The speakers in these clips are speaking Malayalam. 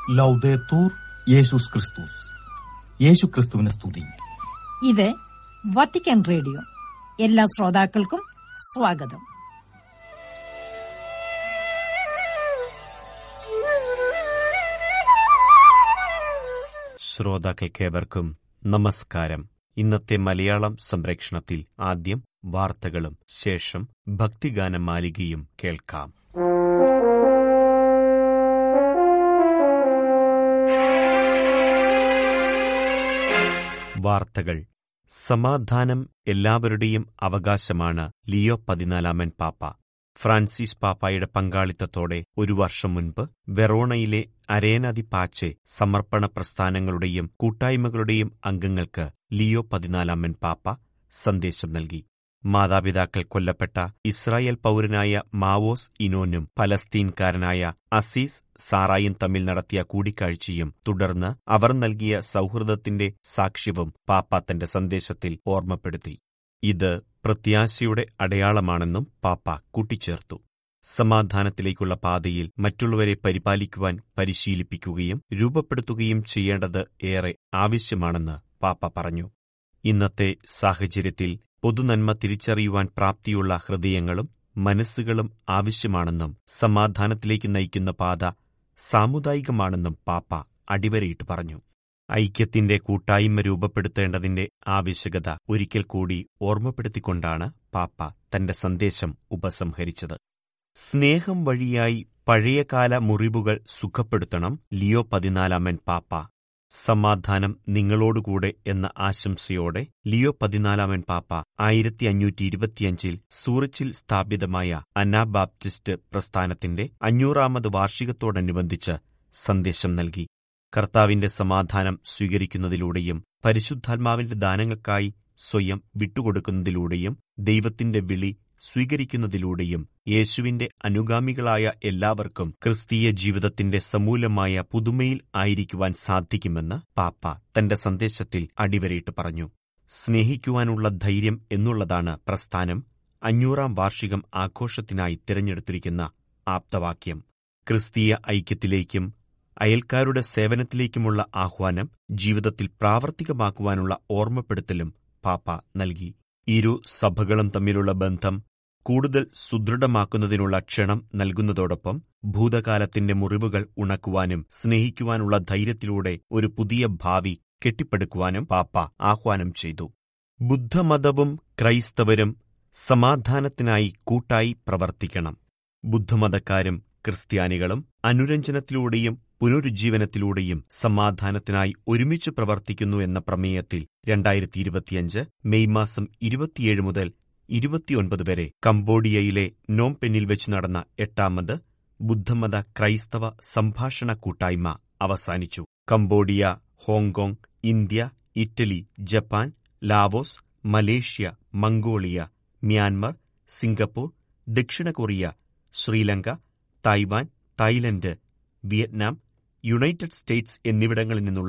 ലൗദേത്തൂർ യേശുസ് ക്രിസ്തുസ്. യേശു ക്രിസ്തുവിനെ സ്തുതി. ഇത് വത്തിക്കാൻ റേഡിയോ. എല്ലാ ശ്രോതാക്കൾക്കും സ്വാഗതം. ശ്രോതാക്കൾക്കേവർക്കും നമസ്കാരം. ഇന്നത്തെ മലയാളം സംപ്രേക്ഷണത്തിൽ ആദ്യം വാർത്തകളും ശേഷം ഭക്തിഗാന മാലികയും കേൾക്കാം. വാർത്തകൾ. സമാധാനം എല്ലാവരുടെയും അവകാശമാണ് ലിയോ 14 പാപ്പ. ഫ്രാൻസിസ് പാപ്പായുടെ പങ്കാളിത്തത്തോടെ ഒരു വർഷം മുൻപ് വെറോണയിലെ അരേന ദി പാച്ചെ സമർപ്പണ പ്രസ്ഥാനങ്ങളുടെയും കൂട്ടായ്മകളുടെയും അംഗങ്ങൾക്ക് ലിയോ 14 പാപ്പ സന്ദേശം നൽകി. മാതാപിതാക്കൾ കൊല്ലപ്പെട്ട ഇസ്രായേൽ പൗരനായ മാവോസ് ഇനോനും പലസ്തീൻകാരനായ അസീസ് സാറായും തമ്മിൽ നടത്തിയ കൂടിക്കാഴ്ചയും തുടർന്ന് അവർ നൽകിയ സൗഹൃദത്തിന്റെ സാക്ഷ്യവും പാപ്പ തന്റെ സന്ദേശത്തിൽ ഓർമ്മപ്പെടുത്തി. ഇത് പ്രത്യാശയുടെ അടയാളമാണെന്നും പാപ്പ കൂട്ടിച്ചേർത്തു. സമാധാനത്തിലേക്കുള്ള പാതയിൽ മറ്റുള്ളവരെ പരിപാലിക്കുവാൻ പരിശീലിപ്പിക്കുകയും രൂപപ്പെടുത്തുകയും ചെയ്യേണ്ടത് ഏറെ ആവശ്യമാണെന്ന് പാപ്പ പറഞ്ഞു. ഇന്നത്തെ സാഹചര്യത്തിൽ പൊതുനന്മ തിരിച്ചറിയുവാൻ പ്രാപ്തിയുള്ള ഹൃദയങ്ങളും മനസ്സുകളും ആവശ്യമാണെന്നും സമാധാനത്തിലേക്ക് നയിക്കുന്ന പാത സാമുദായികമാണെന്നും പാപ്പ അടിവരയിട്ട് പറഞ്ഞു. ഐക്യത്തിന്റെ കൂട്ടായ്മ രൂപപ്പെടുത്തേണ്ടതിന്റെ ആവശ്യകത ഒരിക്കൽ കൂടി ഓർമ്മപ്പെടുത്തിക്കൊണ്ടാണ് പാപ്പ തന്റെ സന്ദേശം ഉപസംഹരിച്ചത്. സ്നേഹം വഴിയായി പഴയകാല മുറിവുകൾ സുഖപ്പെടുത്തണം ലിയോ 14 പാപ്പ. സമാധാനം നിങ്ങളോടുകൂടെ എന്ന ആശംസയോടെ ലിയോ 14 പാപ്പ 1525 സൂറിച്ചിൽ സ്ഥാപിതമായ അനാബാപ്റ്റിസ്റ്റ് പ്രസ്ഥാനത്തിന്റെ 500ാമത് വാർഷികത്തോടനുബന്ധിച്ച് സന്ദേശം നൽകി. കർത്താവിന്റെ സമാധാനം സ്വീകരിക്കുന്നതിലൂടെയും പരിശുദ്ധാത്മാവിന്റെ ദാനങ്ങൾക്കായി സ്വയം വിട്ടുകൊടുക്കുന്നതിലൂടെയും ദൈവത്തിന്റെ വിളി സ്വീകരിക്കുന്നതിലൂടെയും യേശുവിന്റെ അനുഗാമികളായ എല്ലാവർക്കും ക്രിസ്തീയ ജീവിതത്തിന്റെ സമൂലമായ പുതുമയിൽ ആയിരിക്കുവാൻ സാധിക്കുമെന്ന് പാപ്പ തന്റെ സന്ദേശത്തിൽ അടിവരയിട്ട് പറഞ്ഞു. സ്നേഹിക്കുവാനുള്ള ധൈര്യം എന്നുള്ളതാണ് പ്രസ്ഥാനം 500ാം വാർഷികം ആഘോഷത്തിനായി തിരഞ്ഞെടുത്തിരിക്കുന്ന ആപ്തവാക്യം. ക്രിസ്തീയ ഐക്യത്തിലേക്കും അയൽക്കാരുടെ സേവനത്തിലേക്കുമുള്ള ആഹ്വാനം ജീവിതത്തിൽ പ്രാവർത്തികമാക്കുവാനുള്ള ഓർമ്മപ്പെടുത്തലും പാപ്പ നൽകി. ഇരു സഭകളും തമ്മിലുള്ള ബന്ധം കൂടുതൽ സുദൃഢമാക്കുന്നതിനുള്ള ക്ഷണം നൽകുന്നതോടൊപ്പം ഭൂതകാലത്തിന്റെ മുറിവുകൾ ഉണക്കുവാനും സ്നേഹിക്കുവാനുള്ള ധൈര്യത്തിലൂടെ ഒരു പുതിയ ഭാവി കെട്ടിപ്പടുക്കുവാനും പാപ്പ ആഹ്വാനം ചെയ്തു. ബുദ്ധമതവും ക്രൈസ്തവരും സമാധാനത്തിനായി കൂട്ടായി പ്രവർത്തിക്കണം. ബുദ്ധമതക്കാരും ക്രിസ്ത്യാനികളും അനുരഞ്ജനത്തിലൂടെയും പുനരുജ്ജീവനത്തിലൂടെയും സമാധാനത്തിനായി ഒരുമിച്ച് പ്രവർത്തിക്കുന്നു എന്ന പ്രമേയത്തിൽ 2025 മെയ് മാസം 27 മുതൽ 29 വരെ കംബോഡിയയിലെ നോംപെന്നിൽ വെച്ച് നടന്ന 8ാമത് ബുദ്ധമത ക്രൈസ്തവ സംഭാഷണ കൂട്ടായ്മ അവസാനിച്ചു. Cambodia, Hong Kong, India, Italy, Japan, Laos, Malaysia, Mongolia, Myanmar, Singapore, ദക്ഷിണ Korea, Sri Lanka, Taiwan, Thailand, Vietnam, United States എന്നിവിടങ്ങളിൽ നിന്നുള്ള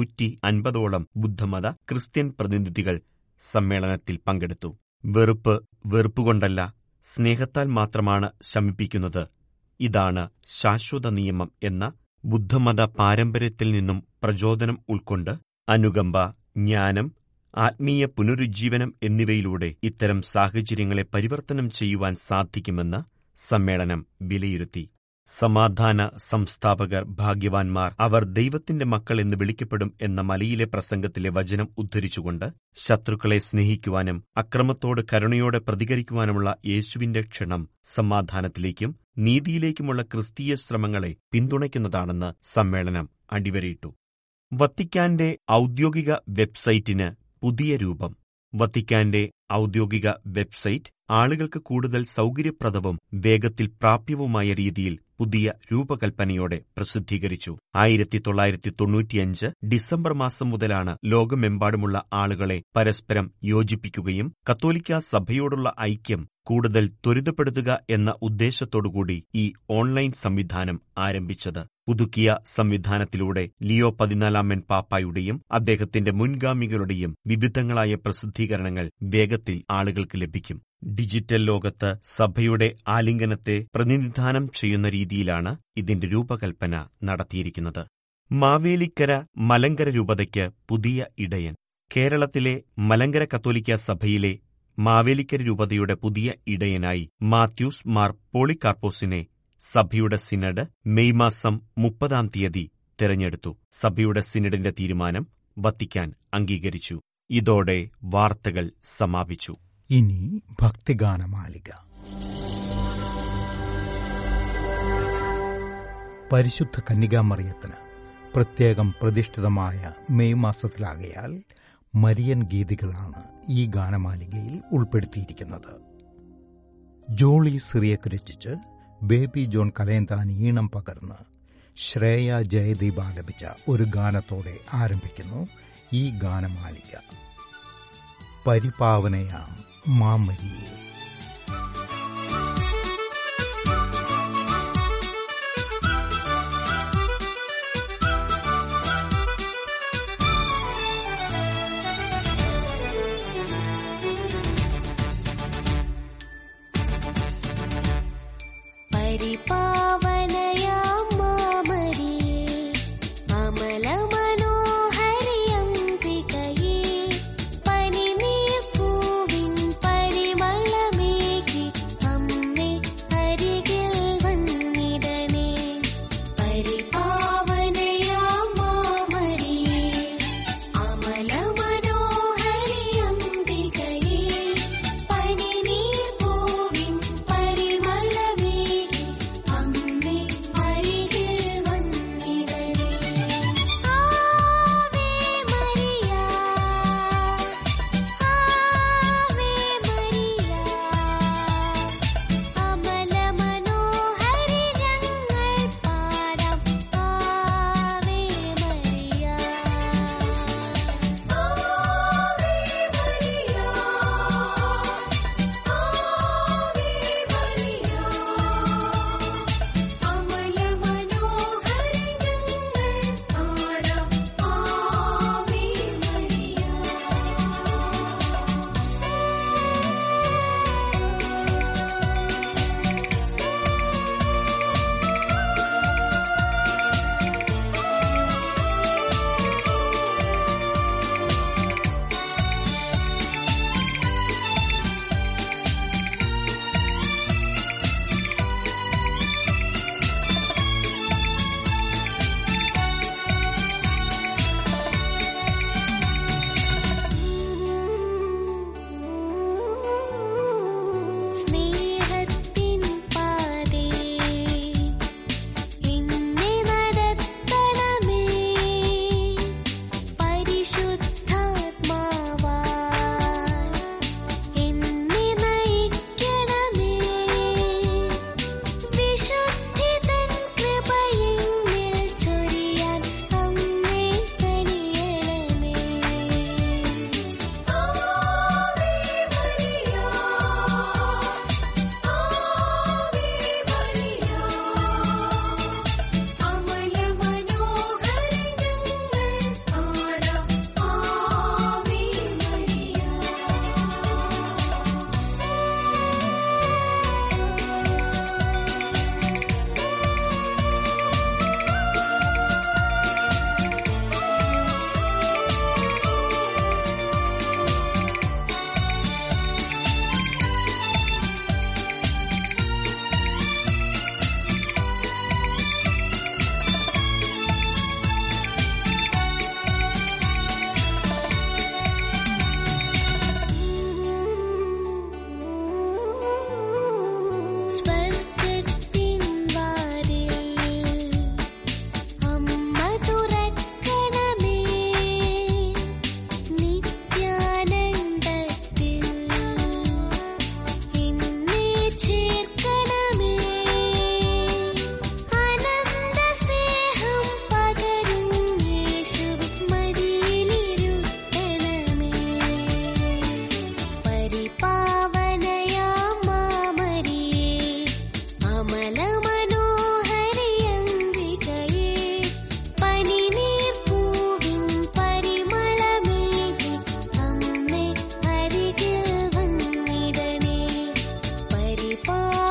150ഓളം ബുദ്ധമത ക്രിസ്ത്യൻ പ്രതിനിധികൾ സമ്മേളനത്തിൽ പങ്കെടുത്തു. വെറുപ്പുകൊണ്ടല്ല, സ്നേഹത്താൽ മാത്രമാണ് ശമിപ്പിക്കുന്നത്. ഇതാണ് ശാശ്വത നിയമം എന്ന ബുദ്ധമത പാരമ്പര്യത്തിൽ നിന്നും പ്രചോദനം ഉൾക്കൊണ്ട് അനുകമ്പ, ജ്ഞാനം, ആത്മീയ പുനരുജ്ജീവനം എന്നിവയിലൂടെ ഇത്തരം സാഹചര്യങ്ങളെ പരിവർത്തനം ചെയ്യുവാൻ സാധിക്കുമെന്ന് സമ്മേളനം വിലയിരുത്തി. സമാധാന സംസ്ഥാപകർ ഭാഗ്യവാന്മാർ, അവർ ദൈവത്തിന്റെ മക്കൾ എന്ന് വിളിക്കപ്പെടും എന്ന മലയിലെ പ്രസംഗത്തിലെ വചനം ഉദ്ധരിച്ചുകൊണ്ട് ശത്രുക്കളെ സ്നേഹിക്കുവാനും അക്രമത്തോട് കരുണയോടെ പ്രതികരിക്കുവാനുമുള്ള യേശുവിന്റെ ക്ഷണം സമാധാനത്തിലേക്കും നീതിയിലേക്കുമുള്ള ക്രിസ്തീയ ശ്രമങ്ങളെ പിന്തുണയ്ക്കുന്നതാണെന്ന് സമ്മേളനം അടിവരയിട്ടു. വത്തിക്കാന്റെ ഔദ്യോഗിക വെബ്സൈറ്റിന് പുതിയ രൂപം. വത്തിക്കാന്റെ ഔദ്യോഗിക വെബ്സൈറ്റ് ആളുകൾക്ക് കൂടുതൽ സൗകര്യപ്രദവും വേഗത്തിൽ പ്രാപ്യവുമായ രീതിയിൽ പുതിയ രൂപകൽപ്പനയോടെ പ്രസിദ്ധീകരിച്ചു. 1995 ഡിസംബർ മാസം മുതലാണ് ലോകമെമ്പാടുമുള്ള ആളുകളെ പരസ്പരം യോജിപ്പിക്കുകയും കത്തോലിക്കാ സഭയോടുള്ള ഐക്യം കൂടുതൽ ത്വരിതപ്പെടുത്തുക എന്ന ഉദ്ദേശത്തോടുകൂടി ഈ ഓൺലൈൻ സംവിധാനം ആരംഭിച്ചത്. പുതുക്കിയ സംവിധാനത്തിലൂടെ ലിയോ 14 പാപ്പായുടെയും അദ്ദേഹത്തിന്റെ മുൻഗാമികളുടെയും വിവിധങ്ങളായ പ്രസിദ്ധീകരണങ്ങൾ വേഗത്തിൽ ആളുകൾക്ക് ലഭിക്കും. ഡിജിറ്റൽ ലോകത്ത് സഭയുടെ ആലിംഗനത്തെ പ്രതിനിധാനം ചെയ്യുന്ന രീതിയിലാണ് ഇതിന്റെ രൂപകൽപ്പന നടത്തിയിരിക്കുന്നത്. മാവേലിക്കര മലങ്കര രൂപതയ്ക്ക് പുതിയ ഇടയൻ. കേരളത്തിലെ മലങ്കര കത്തോലിക്ക സഭയിലെ മാവേലിക്കര രൂപതയുടെ പുതിയ ഇടയനായി മാത്യൂസ് മാർ പോളികാർപ്പോസിനെ സഭയുടെ സിനഡ് മെയ് മാസം 30 തിരഞ്ഞെടുത്തു. സഭയുടെ സിനഡിന്റെ തീരുമാനം വത്തിക്കാൻ അംഗീകരിച്ചു. ഇതോടെ വാർത്തകൾ സമാപിച്ചു. ഇനി ഭക്തിഗാനമാലിക. പരിശുദ്ധ കന്യകാമറിയത്തിന് പ്രത്യേകം പ്രതിഷ്ഠിതമായ മെയ് മാസത്തിലാകയാൽ മരിയൻ ഗീതികളാണ് ഈ ഗാനമാലികയിൽ ഉൾപ്പെടുത്തിയിരിക്കുന്നത്. ജോളി സിറിയക്ക് രചിച്ച് ബേബി ജോൺ കലയന്താനി ഈണം പകർന്ന് ശ്രേയ ജയദീപ് ആലപിച്ച ഒരു ഗാനത്തോടെ ആരംഭിക്കുന്നു ഈ ഗാനമാലിക. പരിപാവനയാം മാമരിയേ.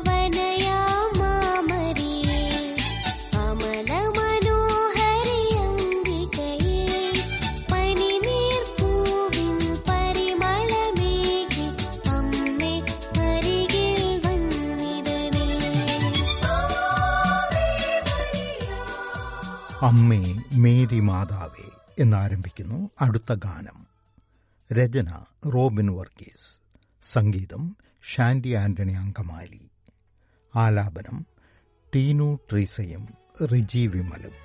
അമല മനോഹരിയം അമ്മേ മേരി മാതാവേ എന്നാരംഭിക്കുന്നു അടുത്ത ഗാനം. രചന റോബിൻ വർഗീസ്, സംഗീതം ഷാൻഡി ആന്റണി അങ്കമാലി, ആലാപനം ടീനു ട്രീസയും റിജി വിമലും.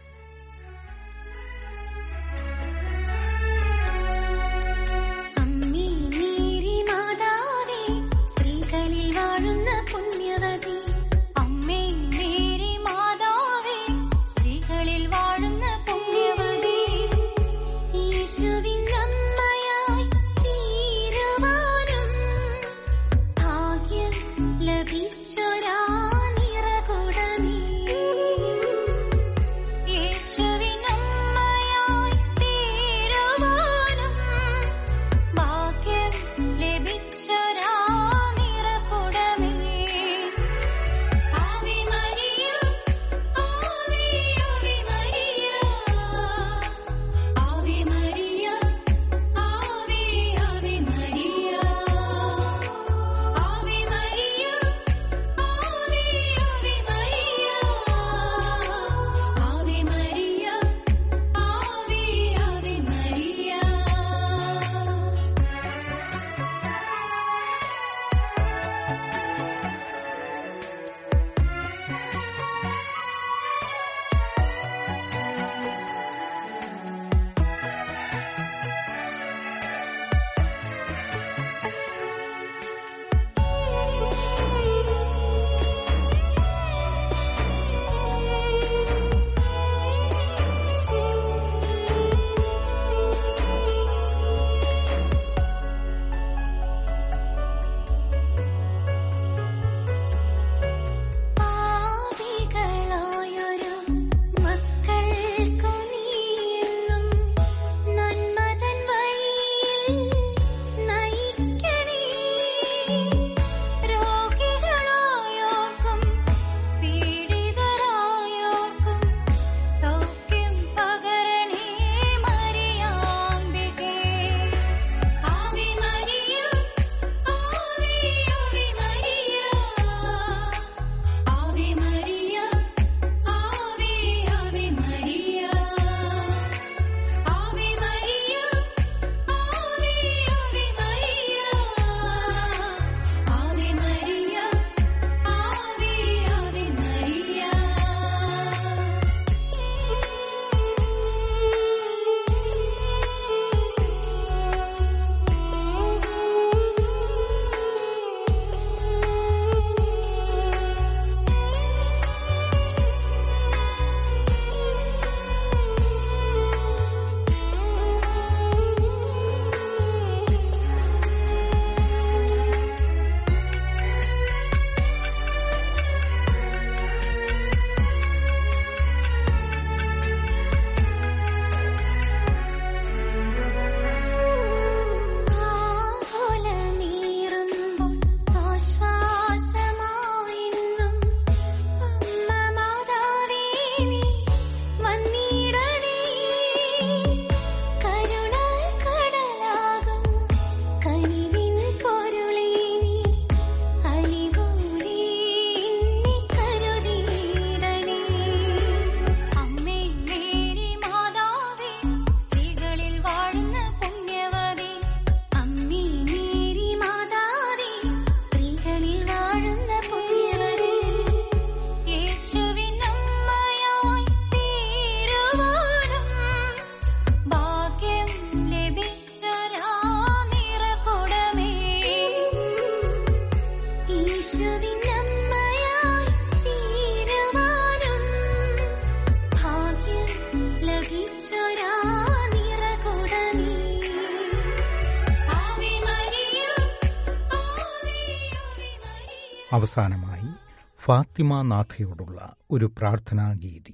അവസാനമായി ഫാത്തിമ നാഥയോടുള്ള ഒരു പ്രാർത്ഥനാഗീതി.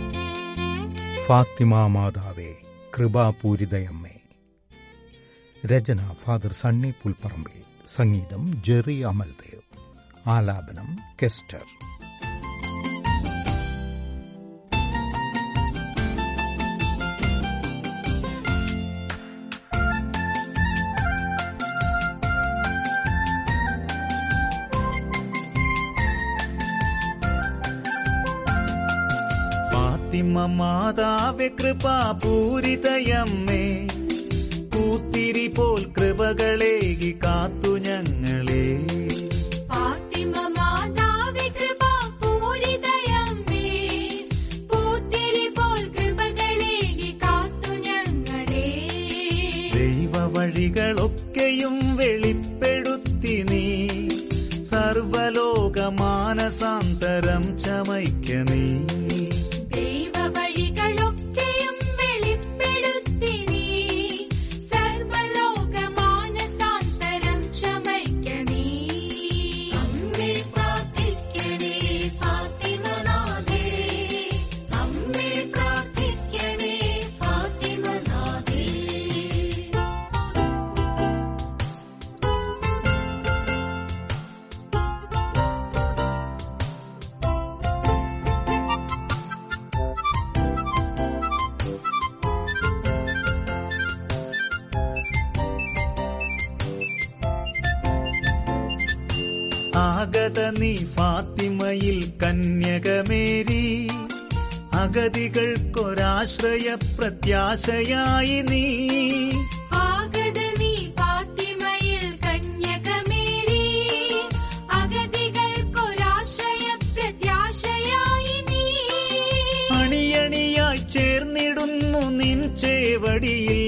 ഫാത്തിമ മാതാവേ കൃപാപൂരിതയമ്മേ. രചന ഫാദർ സണ്ണി പുൽപ്പറമ്പിൽ, സംഗീതം ജെറി അമൽദേവ്, ആലാപനം കെസ്റ്റർ. ഫാത്തിമ മാതാവേ കൃപാപൂരിതയമ്മേ, പൂത്തിരി പോൽ കൃപകളേകി കാത്തു ഞങ്ങളെ. ഫാത്തിമ മാതാവേ കൃപാപൂരിതയമ്മേ, പൂത്തിരി പോൽ കൃപകളേകി കാത്തു ഞങ്ങളെ. ദൈവ വഴികളൊക്കെയും വെളിപ്പെടുത്തി നീ, സർവലോക മാനസാന്തരം ചമയ്ക്കണേ. ദൈവ വഴികളൊക്കെയും വെളിപ്പെടുത്തി നീ, സർവലോക മാനസാന്തരം ചമയ്ക്കണേ. അമ്മേ പ്രാർത്ഥിക്കണേ ഫാത്തിമനാഥേ, അമ്മേ പ്രാർത്ഥിക്കണേ ഫാത്തിമനാഥേ. ആഗത നീ ഫാത്തിമയിൽ കന്യകമേരി, അഗതികൾക്കൊരാശ്രയ പ്രത്യാശയായി നീ. ആഗത നീ ഫാത്തിമയിൽ കന്യകമേരി, അഗതികൾക്കൊരാശ്രയ പ്രത്യാശയായി നീ. അണിയണിയായി ചേർന്നിടുന്നു നിൻ ചേവടിയിൽ,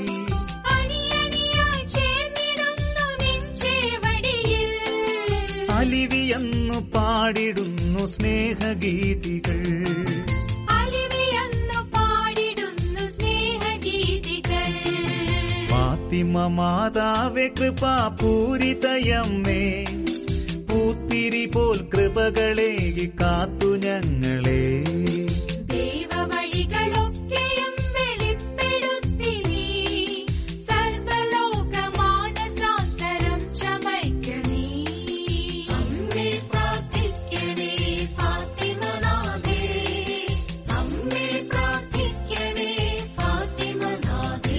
അലിവിയെന്നു പാടിടുന്നു സ്നേഹഗീതികൾ, അലിവിയെന്നു പാടിടുന്നു സ്നേഹഗീതികൾ. ഫാത്തിമ മാതാവേ കൃപാപൂരിതയമ്മേ, പൂത്തിരി പോൽ കൃപകളേകി കാത്തു ഞങ്ങളെ. ദൈവ വഴികളൊക്കെയും വെളിപ്പെടുത്തി നീ, സർവലോക മാനസാന്തരം ചമയ്ക്കണേ. അമ്മേ പ്രാർത്ഥിക്കണേ ഫാത്തിമനാഥേ, അമ്മേ പ്രാർത്ഥിക്കണേ ഫാത്തിമനാഥേ.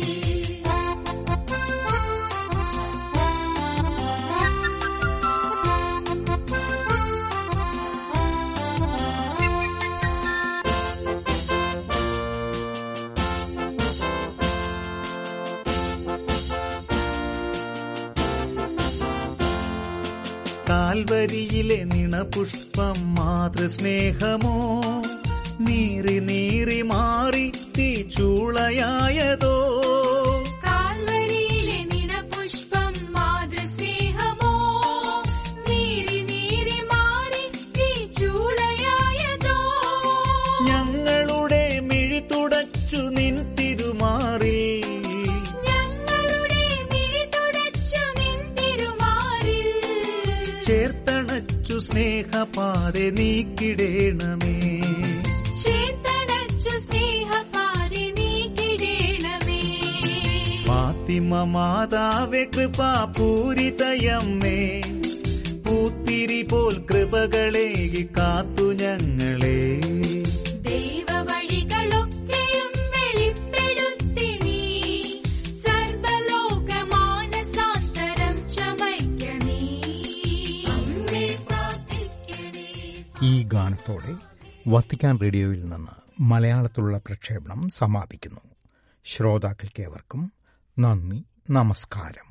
കാൽവരിയിലെ നിണപുഷ്പം മാതൃസ്നേഹമോ, നീറി നീറി മാറി തീച്ചൂളയായതോ. കാൽവരിയിലെ നിണപുഷ്പം മാതൃസ്നേഹമോ, നീറി നീറി മാറി തീച്ചൂളയായതോ. ഞങ്ങളുടെ മിഴി തുടച്ചു നിൻ തിരുമാറിൽ, ഞങ്ങളുടെ മിഴി തുടച്ചു നിൻ തിരുമാറിൽ. ചേർത്തണച്ചു സ്നേഹപാതെ നീക്കിടേണമേ. ചേർത്തണച്ചു സ്നേഹപാതെ നീക്കിടേണമേ. ഫാത്തിമ മാതാവേ കൃപാപൂരിതയമ്മേ, പൂത്തിരി പോൽ കൃപകളേകി കാത്തു ഞങ്ങളെ. ദൈവ വഴികളൊക്കെയും വെളിപ്പെടുത്തി നീ, സർവലോക മാനസാന്തരം ചമയ്ക്കണേ. അമ്മേ പ്രാർത്ഥിക്കണേ. ഈ ഗാനത്തോടെ വത്തിക്കാൻ റേഡിയോയിൽ നിന്ന് മലയാളത്തിലുള്ള പ്രക്ഷേപണം സമാപിക്കുന്നു. ശ്രോതാക്കൾക്കേവർക്കും നന്ദി, നമസ്കാരം.